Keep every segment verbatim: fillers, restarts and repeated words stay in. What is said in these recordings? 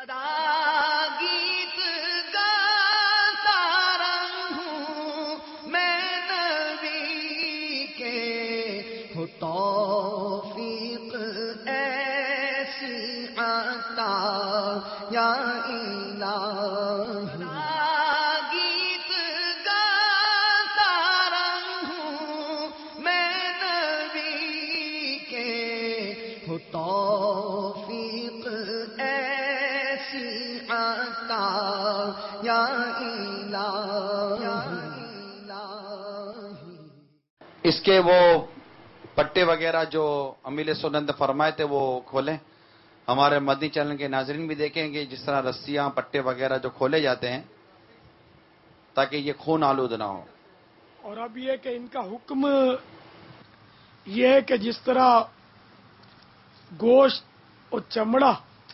گیت گاتا رہوں میں نبی کے، ہو توفیق ایسی عطا یا الہی۔ گیت گاتا رہوں میں نبی کے، ہو توفیق ایسی عطا یا الہی۔ اس کے وہ پٹے وغیرہ جو امیل سنت فرمائے تھے وہ کھولیں، ہمارے مدنی چینل کے ناظرین بھی دیکھیں گے جس طرح رسیاں پٹے وغیرہ جو کھولے جاتے ہیں تاکہ یہ خون آلود نہ ہو۔ اور اب یہ کہ ان کا حکم یہ ہے کہ جس طرح گوشت اور چمڑا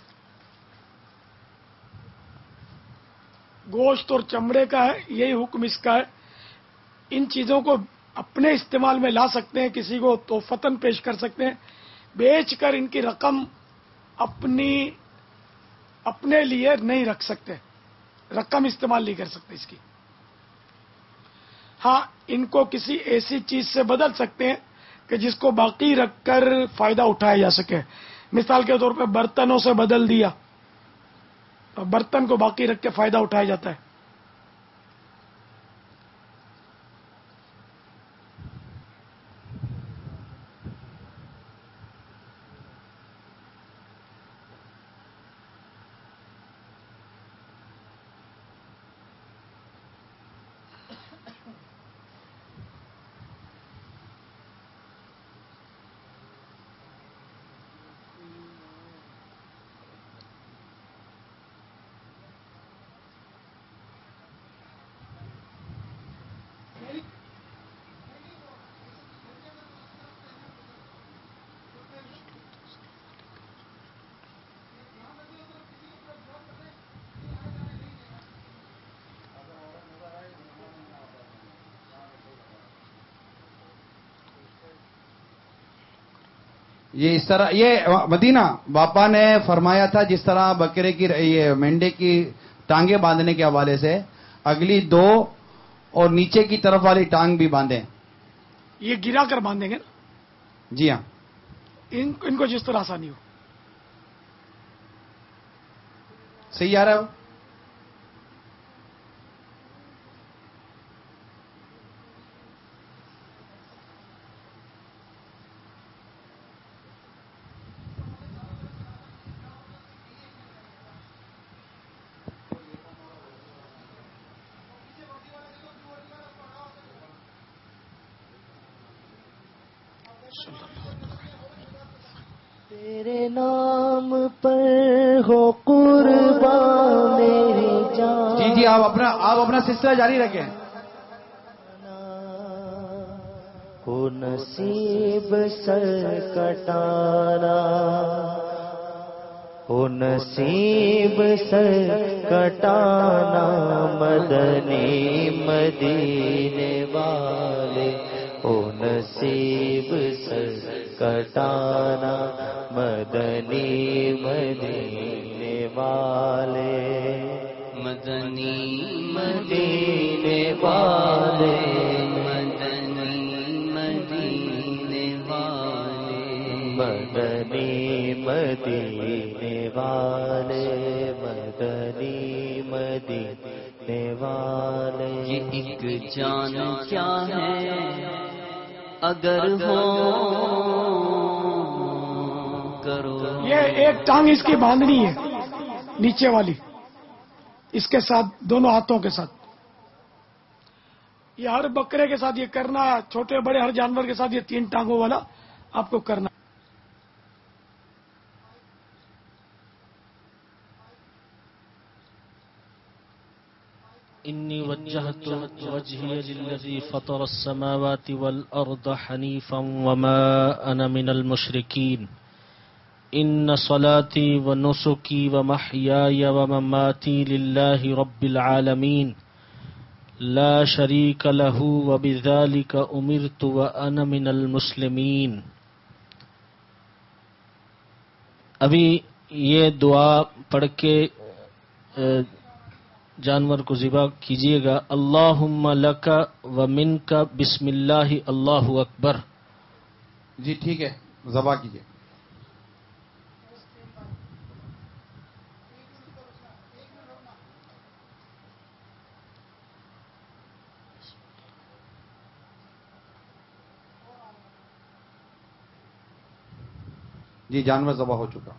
گوشت اور چمڑے کا ہے، یہی حکم اس کا ہے۔ ان چیزوں کو اپنے استعمال میں لا سکتے ہیں، کسی کو تحفتاً پیش کر سکتے ہیں، بیچ کر ان کی رقم اپنی اپنے لیے نہیں رکھ سکتے، رقم استعمال نہیں کر سکتے اس کی۔ ہاں ان کو کسی ایسی چیز سے بدل سکتے ہیں کہ جس کو باقی رکھ کر فائدہ اٹھایا جا سکے۔ مثال کے طور پہ برتنوں سے بدل دیا، برتن کو باقی رکھ کے فائدہ اٹھایا جاتا ہے۔ یہ اس طرح یہ مدینہ باپا نے فرمایا تھا جس طرح بکرے کی یہ مینڈے کی ٹانگیں باندھنے کے حوالے سے اگلی دو اور نیچے کی طرف والی ٹانگ بھی باندھیں۔ یہ گرا کر باندھیں گے نا؟ جی ہاں، ان ان کو جس طرح آسانی ہو۔ صحیح آ رہا ہے؟ تیرے نام پر ہو قربان میری جان۔ جی جی آپ اپنا آپ اپنا سلسلہ جاری رکھیں۔ ہو نصیب سر کٹانا، ہو نصیب سر کٹانا مدنی مدینے والے، ہو نصیب سر کٹانا مدنی مدینے والے، مدنی مدینے والے، مدنی مدینے والے، مدنی مدینے والے، مدنی مدینے والے۔ یہ ایک جان کیا ہے اگر ہو کرو۔ یہ ایک ٹانگ اس کی باندھنی ہے نیچے والی، اس کے ساتھ دونوں ہاتھوں کے ساتھ۔ یہ ہر بکرے کے ساتھ یہ کرنا، چھوٹے بڑے ہر جانور کے ساتھ یہ تین ٹانگوں والا آپ کو کرنا۔ انی وجہت وجہی للذی فطر السماوات والارض حنیفا وما انا من المشرکین، ان صلاتي ونسكي ومحياي ومماتي لله رب العالمين لا شريك له وبذلك أمرت وأنا من المسلمين۔ ابھی یہ دعا پڑھ کے جانور کو ذبح کیجیے گا. اللہم لک و منک بسم اللہ اللہ اکبر. جی ٹھیک ہے، ذبح کیجیے. جی جانور ذبح ہو چکا.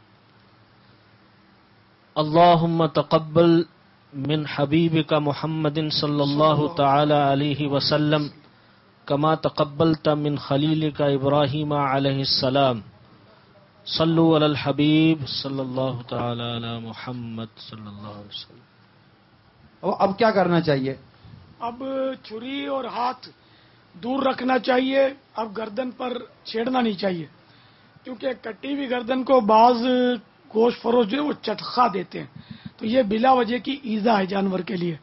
اللہم تقبل من حبیبک محمد صلی اللہ تعالی علیہ وسلم کما تقبلت من خلیلک ابراہیم علیہ السلام. صلو علی الحبیب صلی اللہ تعالی علی محمد صلی اللہ علیہ وسلم. اب کیا کرنا چاہیے؟ اب چھری اور ہاتھ دور رکھنا چاہیے. اب گردن پر چھیڑنا نہیں چاہیے، کیونکہ کٹی ہوئی گردن کو بعض گوشت فروش جو ہے وہ چٹخا دیتے ہیں، تو یہ بلا وجہ کی ایذا ہے جانور کے لیے.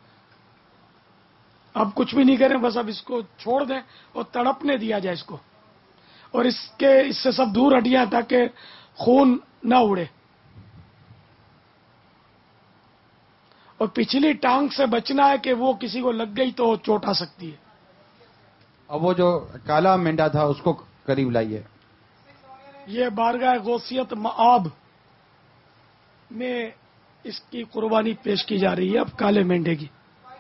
اب کچھ بھی نہیں کریں، بس اب اس کو چھوڑ دیں اور تڑپنے دیا جائے اس کو، اور اس کے اس سے سب دور ہٹیاں تاکہ خون نہ اڑے. اور پچھلی ٹانگ سے بچنا ہے کہ وہ کسی کو لگ گئی تو چوٹ آ سکتی ہے. اب وہ جو کالا مینڈا تھا اس کو قریب لائیے. یہ بارگاہ غوثیت مآب میں اس کی قربانی پیش کی جا رہی ہے اب کالے مینڈے کی.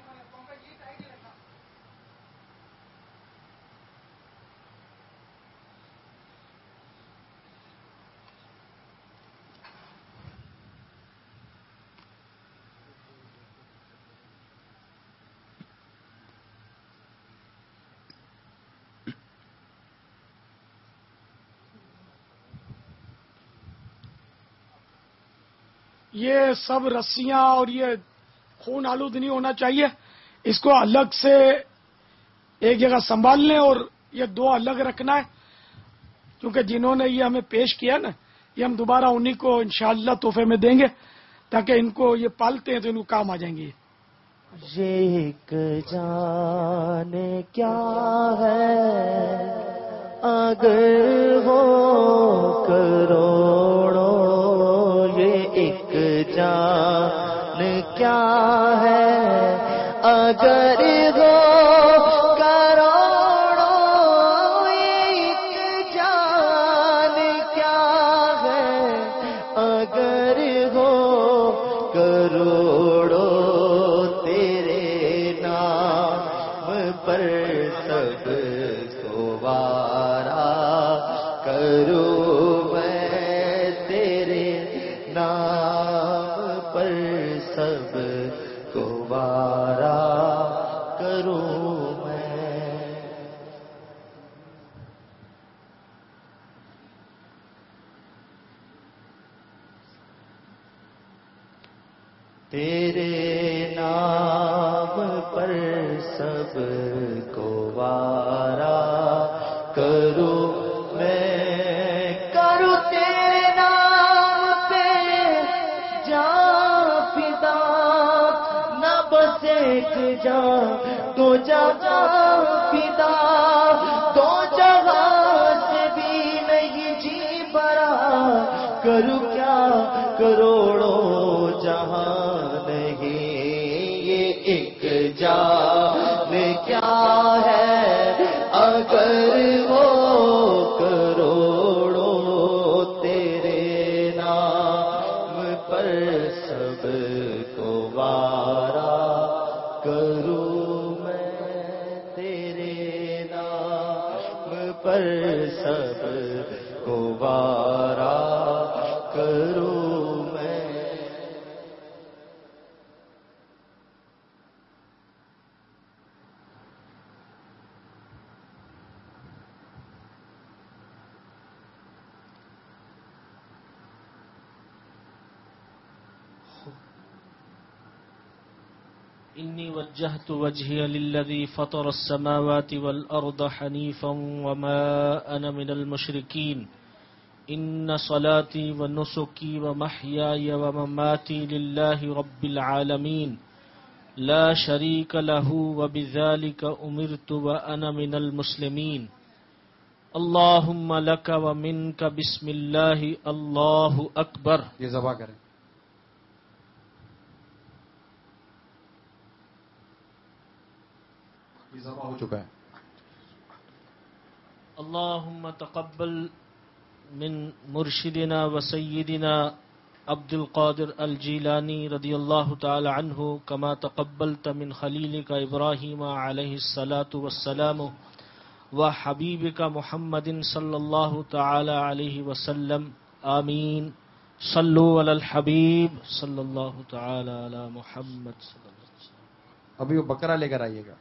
یہ سب رسیاں اور یہ خون آلود نہیں ہونا چاہیے. اس کو الگ سے ایک جگہ سنبھال لیں اور یہ دو الگ رکھنا ہے، کیونکہ جنہوں نے یہ ہمیں پیش کیا نا، یہ ہم دوبارہ انہی کو انشاءاللہ تحفے میں دیں گے، تاکہ ان کو یہ پالتے ہیں تو ان کو کام آ جائیں گے. یہ ایک جان کیا ہے اگر ہو کروڑوں، یہ ایک جان کیا ہے اگر ہو کروڑوں، یہ ایک جان کیا ہے اگر ہو کروڑوں، تیرے نام پر سب کو وارا کروں میں، تیرے نام پر سب کو وارا کروں میں. تیرے نام پر سب کو وارا کروں میں، کروں تیرے نام پہ جان فدا، نہ بس ایک جان دو جہاں فدا، دو جہاں سے بھی نہیں جی بھرا، کروں کیا کروڑوں جہاں نہیں، یہ ایک جان کیا ہے اگر وہ کروڑوں، تیرے نام پر سب کو وارا کروں میں، تیرے نام پر سب کو وارا کروں میں. انی وجہت وجہی للذی فطر السماوات والارض حنیفا وما انا من المشرکین. ان صلاتی ونسکی ومحیای ومماتی للہ رب العالمین لا شریک لہ وبذالک امرت وانا من المسلمین. اللہم لک ومنک بسم اللہ اللہ اکبر. یہ ذبح کریں. ذبح ہو چکا ہے. اللهم تقبل من مرشدنا وسيدنا عبد القادر الجیلانی رضی اللہ تعالی عنہ كما تقبلت من خلیلك ابراہیم علیہ الصلاة والسلام وحبیبك محمد صلی اللہ تعالی علیہ وسلم آمین. صلو علی الحبیب صلی اللہ تعالی علی محمد صلی اللہ علیہ وسلم. ابھی وہ بکرا لے کر آئیے گا.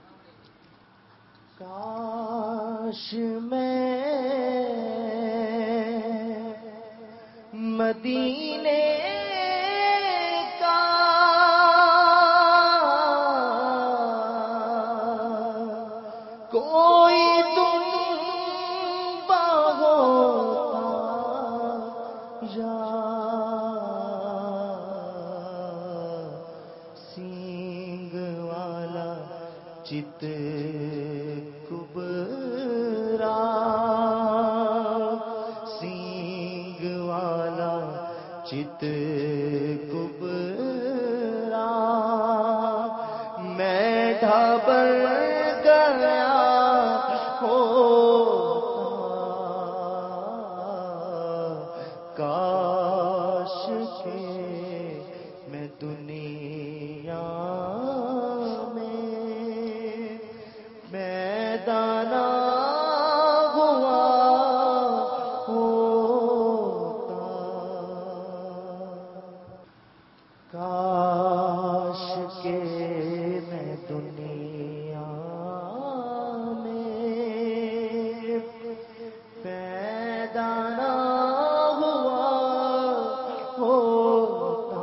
کاش میں مدینے کا کوئی تم ہوتا یا سینگ والا چت کبرا سینگ والا چت کبرا میں ڈھابر گیا ہوتا کاش کے میں دنیا دانا ہوا ہوتا کاش کے میں دنیا میں پیدا نہ ہوا ہوتا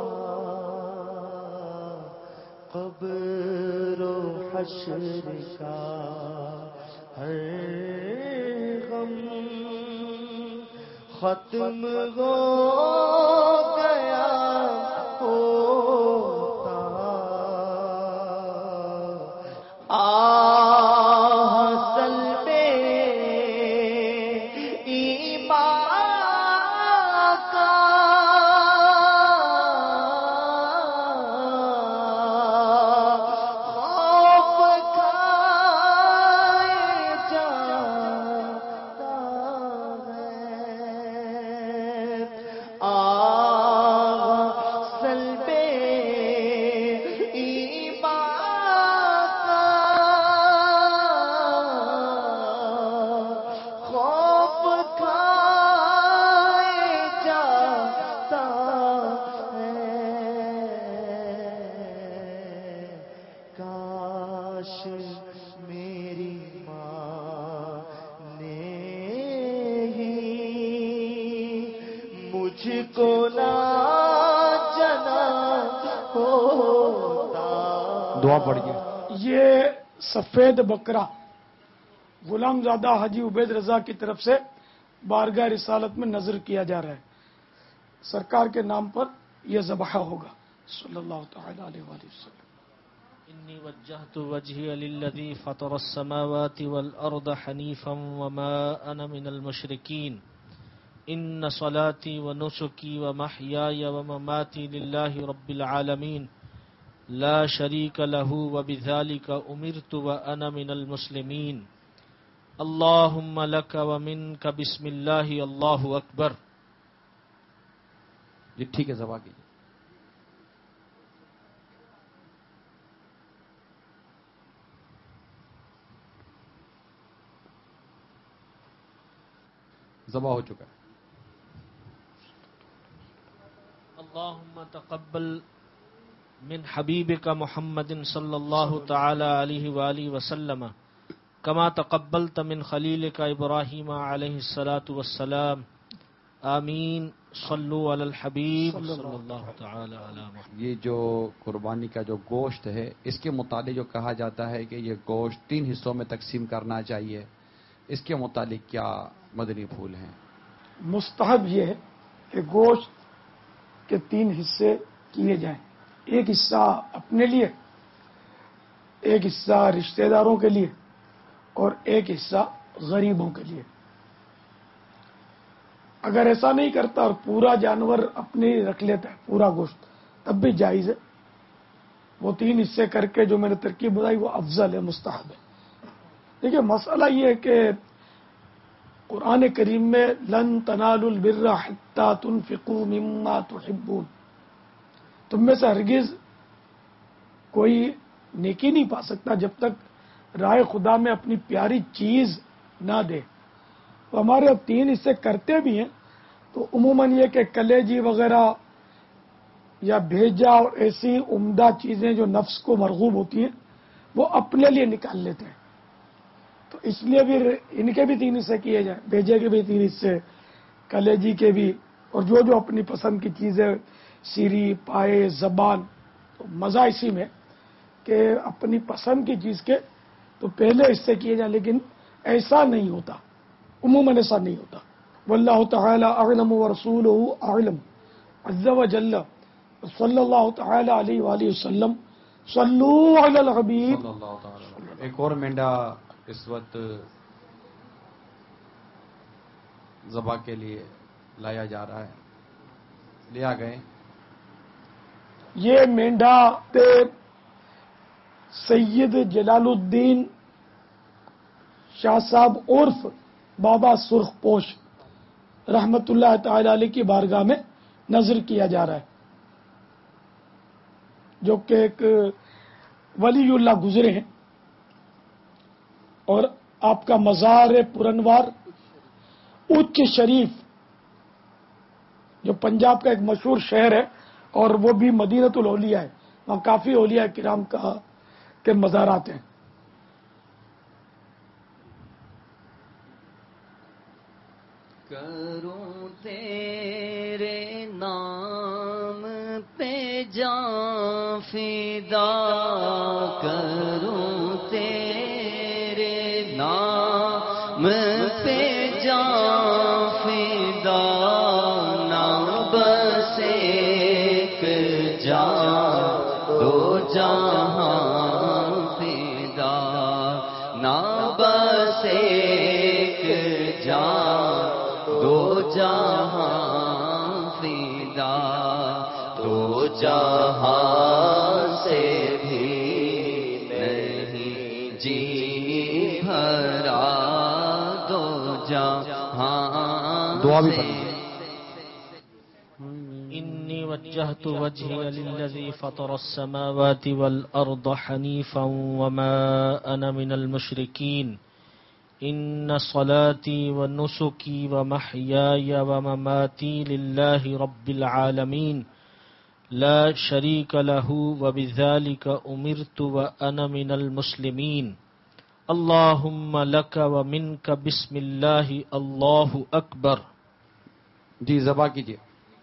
قبر و حشر کا ہر غم ختم ہو گیا ہوتا آہ سلبے ایمان کا میری ماں نے ہی مجھ کو نہ جنا ہوتا. دعا پڑھیے. یہ سفید بکرا غلام زادہ حاجی عبید رضا کی طرف سے بارگاہ رسالت میں نظر کیا جا رہا ہے. سرکار کے نام پر یہ ذبح ہوگا صلی اللہ تعالی علیہ وآلہ وسلم. انی وجہت وجہی للذی فطر السماوات والارض حنیفا وما انا من المشرکین ان صلاتی ونسکی ومحیای ومماتی للہ رب العالمین لا شریک لہ وبذالک امرت وانا من المسلمین. اللہم لک ومنک بسم اللہ اللہ اکبر. جی ٹھیک ہے ذبح کیجیے. ذبح ہو چکا ہے. اللہم تقبل من حبیبک محمد صلی اللہ تعالی علیہ وآلہ وسلم کما تقبلت من خلیلک ابراہیم علیہ الصلاة والسلام آمین. صلو علی الحبیب صلی اللہ تعالی علی محمد. یہ جو قربانی کا جو گوشت ہے اس کے متعلق جو کہا جاتا ہے کہ یہ گوشت تین حصوں میں تقسیم کرنا چاہیے، اس کے متعلق کیا مدنی پھول ہیں؟ مستحب یہ ہے کہ گوشت کے تین حصے کیے جائیں. ایک حصہ اپنے لیے، ایک حصہ رشتہ داروں کے لیے اور ایک حصہ غریبوں کے لیے. اگر ایسا نہیں کرتا اور پورا جانور اپنے رکھ لیتا ہے پورا گوشت تب بھی جائز ہے. وہ تین حصے کر کے جو میں نے ترکیب بتائی وہ افضل ہے، مستحب ہے. دیکھیے مسئلہ یہ ہے کہ قرآن کریم میں لن تنالوا البر حتى تنفقوا مما تحبون، تم میں سے ہرگز کوئی نیکی نہیں پا سکتا جب تک رائے خدا میں اپنی پیاری چیز نہ دے. تو ہمارے اب تین حصے کرتے بھی ہیں، تو عموماً یہ کہ کلیجی وغیرہ یا بھیجا اور ایسی عمدہ چیزیں جو نفس کو مرغوب ہوتی ہیں وہ اپنے لیے نکال لیتے ہیں. تو اس لیے بھی ان کے بھی تین حصے کیے جائیں، بھیجے کے بھی تین حصے، کلیجی کے بھی، اور جو جو اپنی پسند کی چیزیں سیری پائے زبان. تو مزہ اسی میں کہ اپنی پسند کی چیز کے تو پہلے حصے کیے جائیں، لیکن ایسا نہیں ہوتا، عموماً ایسا نہیں ہوتا. واللہ تعالی اعلم ورسولہ اعلم عز وجل. صلی اللہ تعالی علیہ وآلہ وسلم صلو علی الحبیب. صلی اللہ تعالی وسلم. ایک اور مینڈا اس وقت ذبح کے لیے لایا جا رہا ہے، لیا گئے. یہ مینڈا سید جلال الدین شاہ صاحب عرف بابا سرخ پوش رحمت اللہ تعالی علیہ کی بارگاہ میں نذر کیا جا رہا ہے، جو کہ ایک ولی اللہ گزرے ہیں، اور آپ کا مزار پرنوار اچ شریف جو پنجاب کا ایک مشہور شہر ہے، اور وہ بھی مدینۃ الاولیاء ہے، وہاں کافی اولیاء کرام کا کے مزارات ہیں. کروں تیرے نام پہ جاں فدا، کروں تیرے نام پہ جاں فدا، نام بس ایک جاں دو جہاں فدا، نام بس ایک جاں دو جہاں فدا، دو جہاں سے بھی نہیں جی بھرا، دو جہاں دعا بھی سے. پڑھیں. إني وجهت وجهي للذي فطر السماوات والأرض حنيفا وما أنا من المشركين إن صلاتي ونسكي ومحياي ومماتي لله رب العالمين لا شريك له وبذلك أمرت وأنا من المسلمين اللهم لك ومنك بسم الله الله أكبر. جی ذبح کیجیے.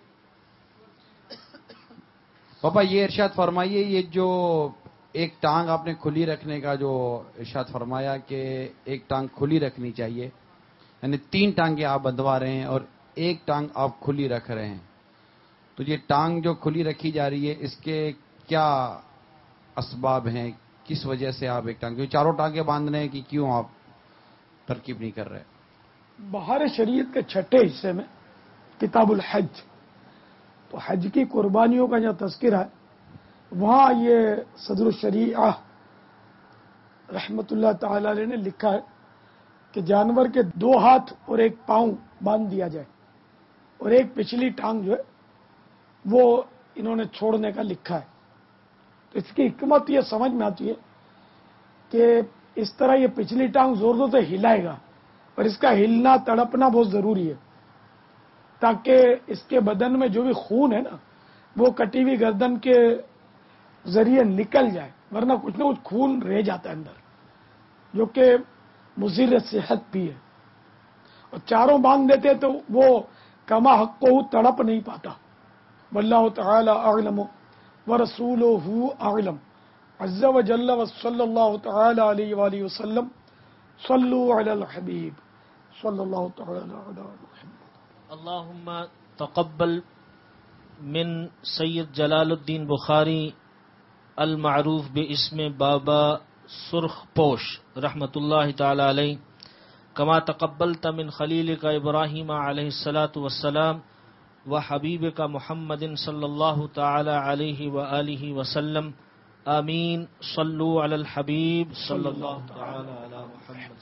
پاپا یہ ارشاد فرمائیے، یہ جو ایک ٹانگ آپ نے کھلی رکھنے کا جو ارشاد فرمایا کہ ایک ٹانگ کھلی رکھنی چاہیے، یعنی تین ٹانگیں آپ بندھوا رہے ہیں اور ایک ٹانگ آپ کھلی رکھ رہے ہیں، تو یہ ٹانگ جو کھلی رکھی جا رہی ہے اس کے کیا اسباب ہیں؟ کس وجہ سے آپ ایک ٹانگ، چاروں ٹانگیں باندھنے ہیں کہ کیوں آپ ترکیب نہیں کر رہے؟ بہار شریعت کے چھٹے حصے میں کتاب الحج، تو حج کی قربانیوں کا جو تذکرہ ہے وہاں یہ صدر الشریعہ رحمت اللہ تعالی علیہ نے لکھا ہے کہ جانور کے دو ہاتھ اور ایک پاؤں باندھ دیا جائے، اور ایک پچھلی ٹانگ جو ہے وہ انہوں نے چھوڑنے کا لکھا ہے. تو اس کی حکمت یہ سمجھ میں آتی ہے کہ اس طرح یہ پچھلی ٹانگ زور زور سے ہلائے گا، اور اس کا ہلنا تڑپنا بہت ضروری ہے تاکہ اس کے بدن میں جو بھی خون ہے نا وہ کٹی ہوئی گردن کے ذریعے نکل جائے، ورنہ کچھ نہ کچھ خون رہ جاتا ہے اندر جو کہ مضر صحت بھی ہے. اور چاروں باندھ دیتے تو وہ کما حق کو تڑپ نہیں پاتا. واللہ تعالی اعلم ورسولہ اعلم عز وجل وصلی اللہ تعالی علیہ وآلہ وسلم. صلو علی الحبیب صلی اللہ تعالی علی محمد. اللهم تقبل من سید جلال الدین بخاری المعروف باسم بابا سرخ پوش رحمت اللہ تعالی علیہ کما تقبلت من خلیلک ابراہیم علیہ الصلاۃ والسلام وحبیبک محمد صلی اللہ تعالی علیہ وآلہ وسلم. آمین. صلو علی الحبیب صلی اللہ تعالی علی محمد.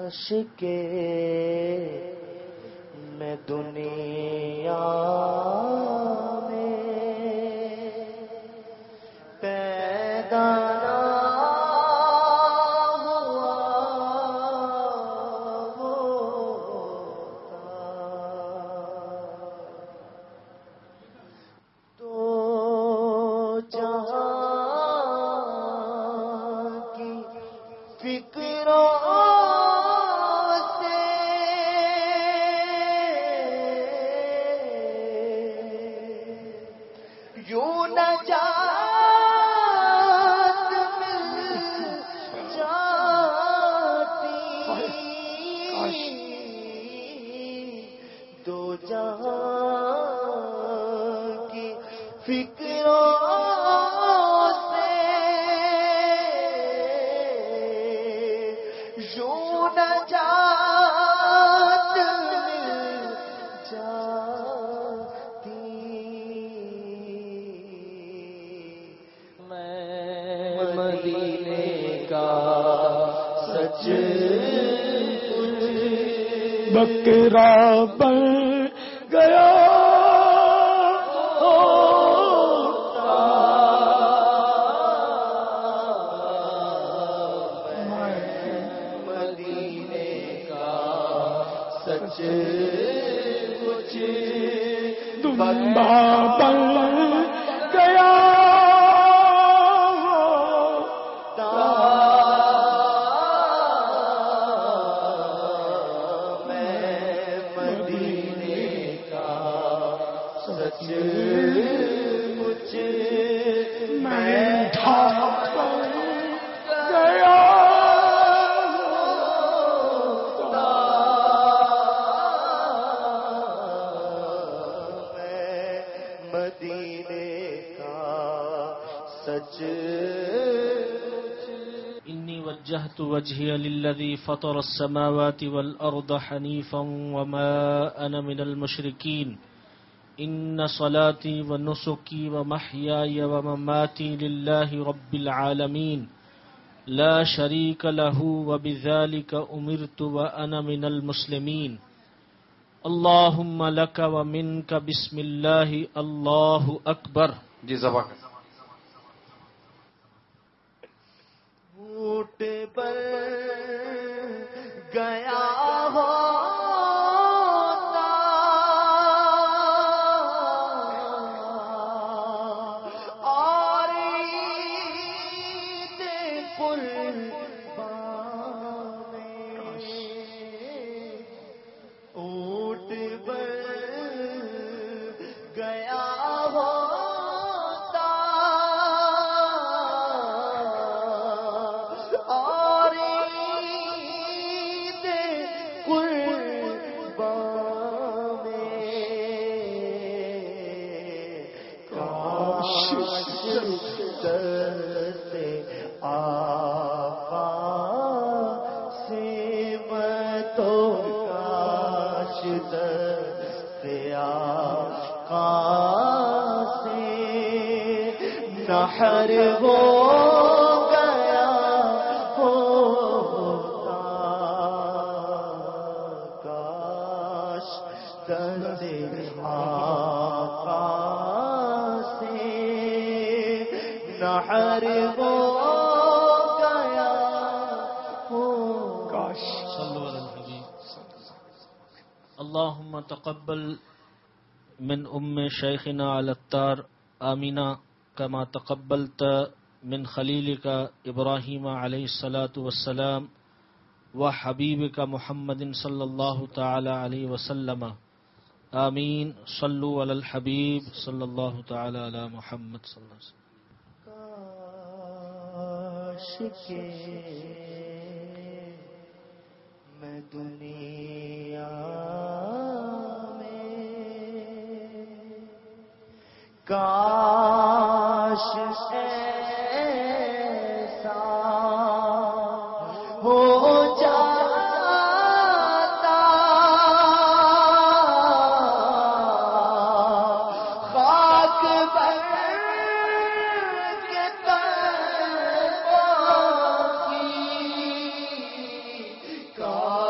کے میں دنیا میں پیدا نہ ہوا ہوتا تو جہاں کی فکروں یوں نجات مل جاتی دو جہاں کی فکروں سے یوں نجات مل جاتی مدینے کا سچ بکرا بن گیا مدینے کا سچ کچھ دمبا بن گیا کچھ میں ڈھاک گیا میں مدینے کا سچ إني وجهت وجهي للذي فطر السماوات والأرض حنيفا وما أنا من المشركين إن صلاتي ونسكي ومحياي ومماتي لله رب العالمين لا شريك له وبذلك أمرت وأنا من المسلمين اللهم لك ومنك بسم الله الله أكبر. جی ذبح کر. اونٹ پر گیا ہوتا اور عید قربان اونٹ پر گیا ہوتا اور عید قربان کاش دست آقا سے میں تو کاش دست آقا سے نحر ہو گیا ہوتا کاش دست آقا سے نحر ہو گیا ہوتا کاش. صلوا على الحبيب. اللهم تقبل من أم شيخنا على التار آمنا كما تقبلت من خليلك إبراهيم عليه الصلاة والسلام وحبيبك محمد صلى الله تعالى عليه وسلم آمين. صلوا على الحبيب صلى الله تعالى على محمد صلى الله عليه وسلم. کاش کے میں دنیا میں کاش ایسا ہو جاتا خاک پر کے قدموں کی کاش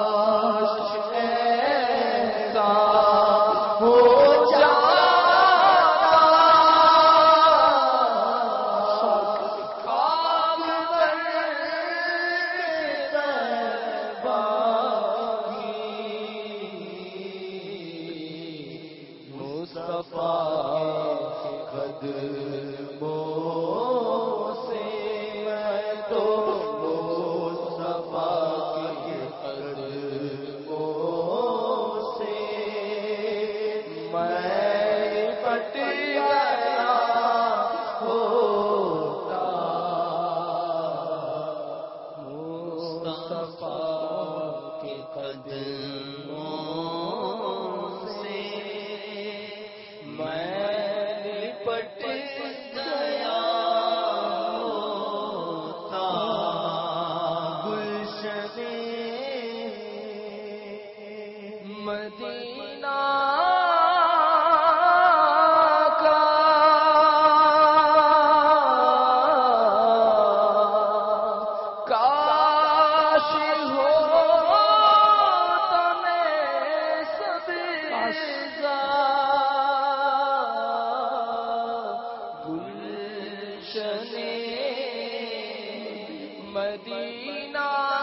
مدینہ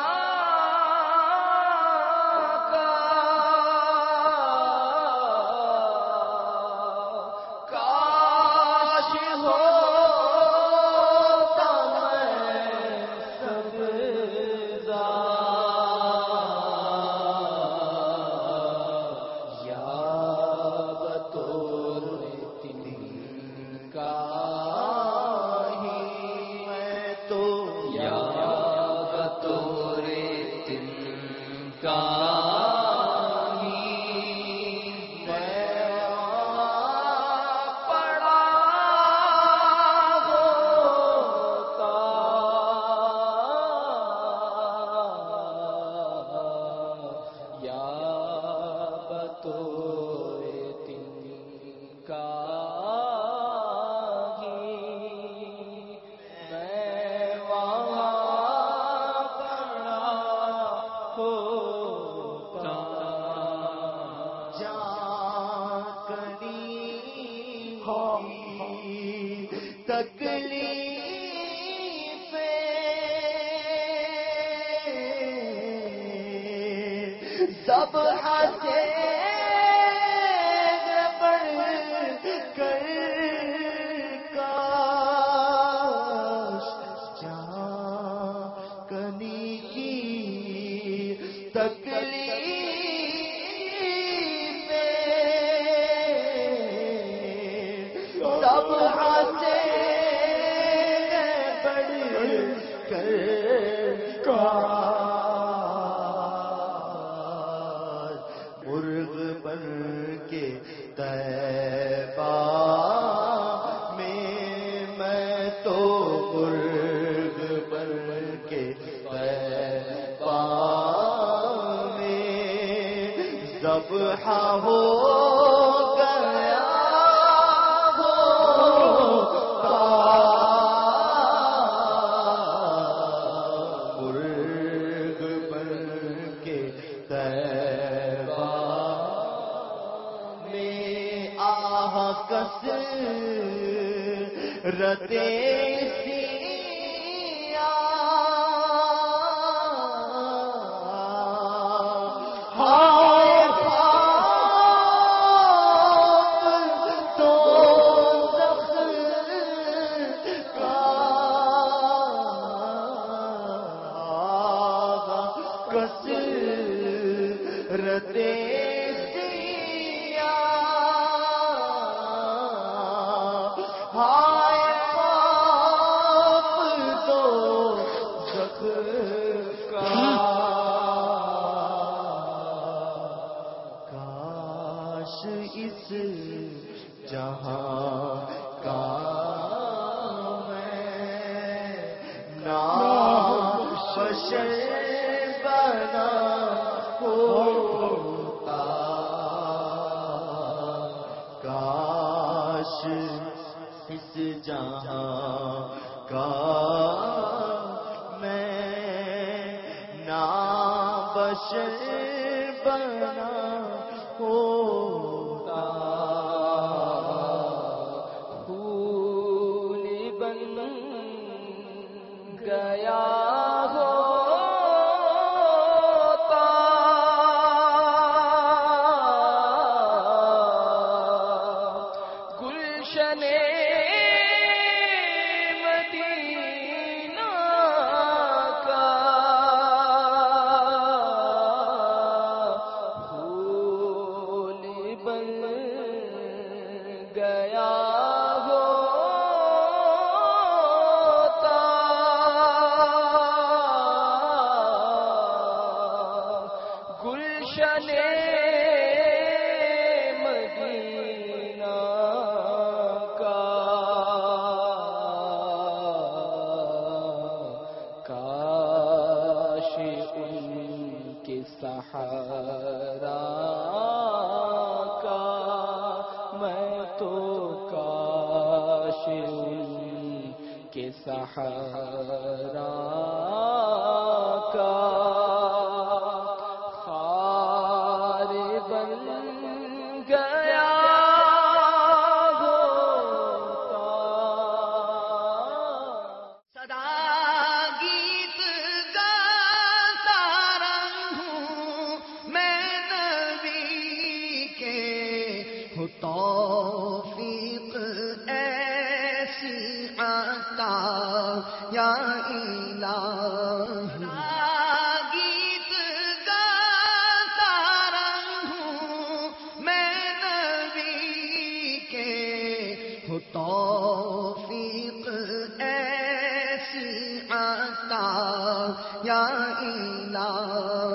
سب ہنسے بڑھ کر کاش جہاں کنی کی تکلیف سب ہنسے بڑھ کر کاش طیبہ میں میں تو مرغ بن کے طیبہ میں ذبح ہو گیا ہوتا مرغ بن کے طیبہ کس رتے سیا ہائے خواب تو زخم کا کس رتے ہائے خواب تو زخم کا کاش اس جہاں کا میں نابشر بنا ہوتا کاش اس جہاں کا میں نابشر بنا ہوتا پھول بن گیا ہوتا گلشن سہارا کا خار بن گیا ہوتا صدا گیت عطا یا الہی گیت گاتا رہوں میں نبی کے ہو توفیق ایسی عطا یا الہی